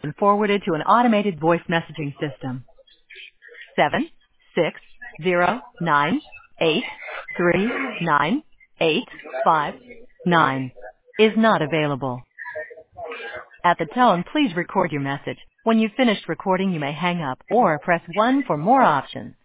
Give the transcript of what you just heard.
and forwarded to an automated voice messaging system. 76098398559 is not available. At the tone, please record your message. When you've finished recording, you may hang up or press 1 for more options.